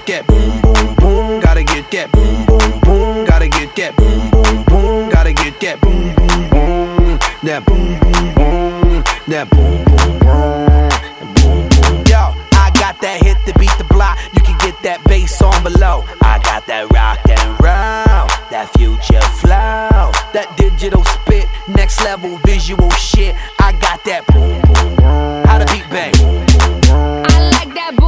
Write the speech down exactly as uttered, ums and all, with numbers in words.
that boom, boom, boom. Gotta get that boom, boom, boom. Gotta get that boom, boom, boom. Gotta get that boom, boom, boom. That boom, boom, boom. That boom, boom, boom. Boom, boom. Yo, I got that hit to beat the block. You can get that bass on below. I got that rock and roll, that future flow, that digital spit, next level visual shit. I got that boom, boom, boom. How the beat bang?